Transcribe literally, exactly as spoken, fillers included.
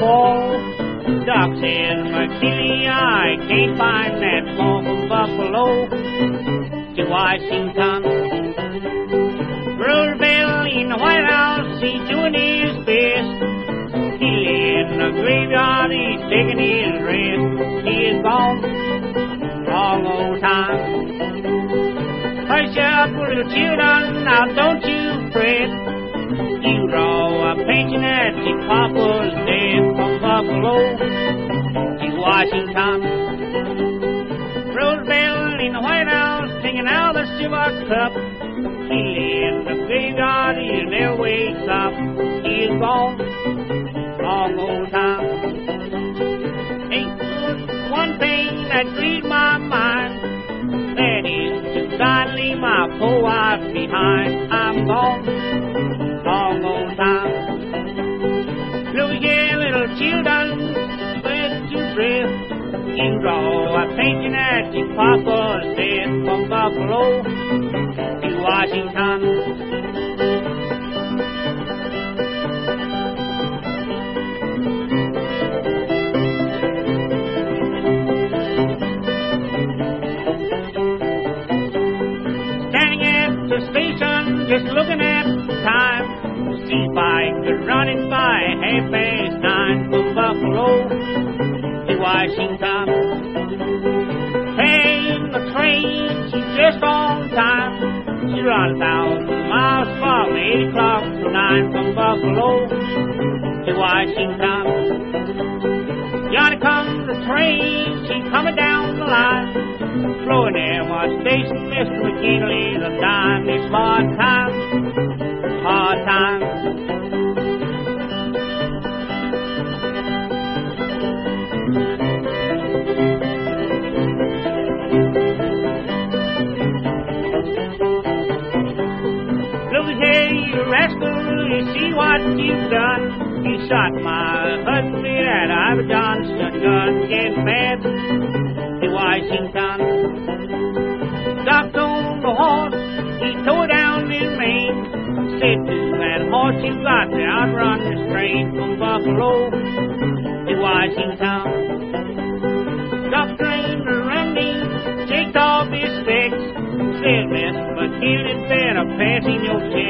wall. Doc says, McKinley, I can't find that ball from Buffalo to Washington. Roosevelt in the White House, he's doing his best. He lay in the graveyard, he's taking his rest. He is gone, long old time. Hush up, little children, now don't you fret. You draw a pension at your papa's death. From Buffalo to Washington. Roosevelt in the White House, taking out the silver cup. He lay in the graveyard, he never wakes up. He is gone, long old time. Ain't one thing that grieves my mind, that is to God leave my poor wife behind. I'm gone, long old time. Look here, little children, spread to breath. You draw a pension at your papa's death. From Buffalo to Washington. Standing at the station, just looking at the time, see if I could run it by half past nine. From Buffalo to Washington. Hey, the train, she's just on time. She runs a thousand miles from eight o'clock to nine. From Buffalo to Washington. Yonder comes the train, she's coming down the line. Flowing there, what station, Mister McKinley's a dime. It's hard times, hard times. Rascal, you see what you've done. You shot my husband with that Ivor Johnson gun. Get mad to Washington. Doc on the horse, he tore down his mane. Said to that horse, you got to outrun this train. From Buffalo to Washington. Doc trained the running, takes off his specs. Said, Mister McKinley, better pass in your check.